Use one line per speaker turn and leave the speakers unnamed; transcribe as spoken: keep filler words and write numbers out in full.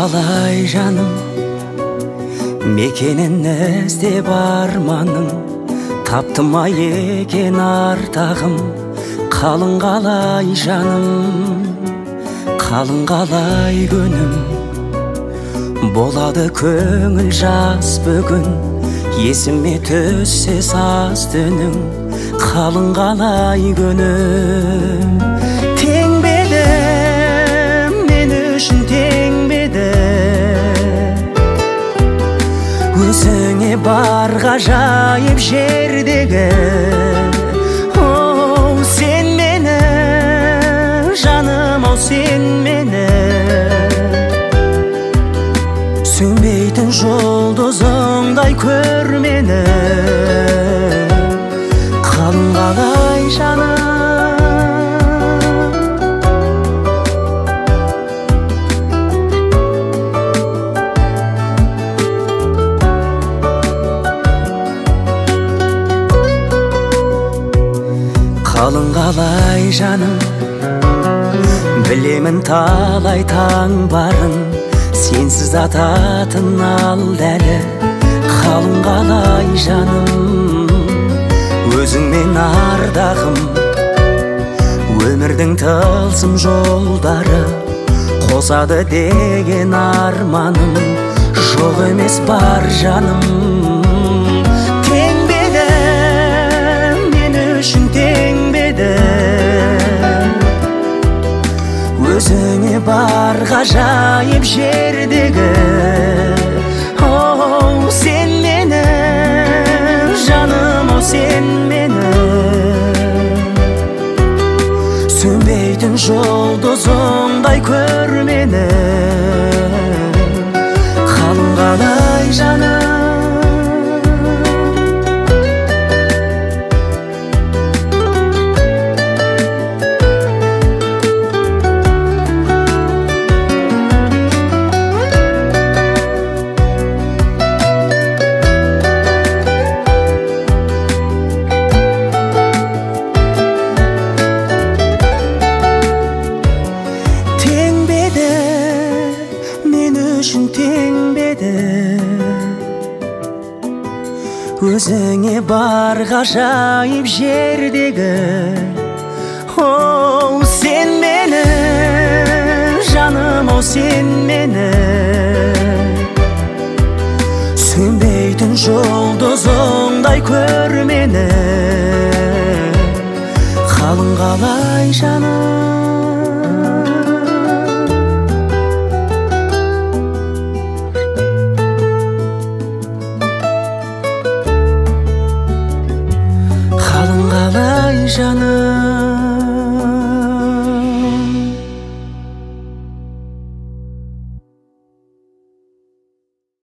қалай жаным, мекенін іздеп арманың, таптым ма екен артағым. Қалың қалай жаным, қалың қалай күнім, болады көңіл жас бүгін. Есіме түссе саз түнің, қалың қалай күнім. Тең беді, мен үшін тең беді, өзіңе бар ғажайып жердегі. Оу, сен мені, жаным, ау сен мені, сөнбейтін жұлдызыңдай көр мені. Қалың қалай жаным, қалың қалай жаным, білемін талай таң барын, сенсіз ататын ал дәлі. Қалың қалай жаным, өзіңмен ардағым, өмірдің тылсым жолдары, қосады деген арманым, жоқ емес бар жаным. Тең беді, мен үшін тең беді, өзіңе бар ғажайып жердегі. Оу, сен мені, жаным, ау сен мені, сөнбейтін жұлдызыңдай көр мені. Қалың қалай жаным, тең беді, өзіңе бар ғажайып жердегі. Оу, сен мені, жаным, ау сен мені, сөнбейтін жұлдызыңдай көр мені. Қалың қалай жаным, қалай жаным.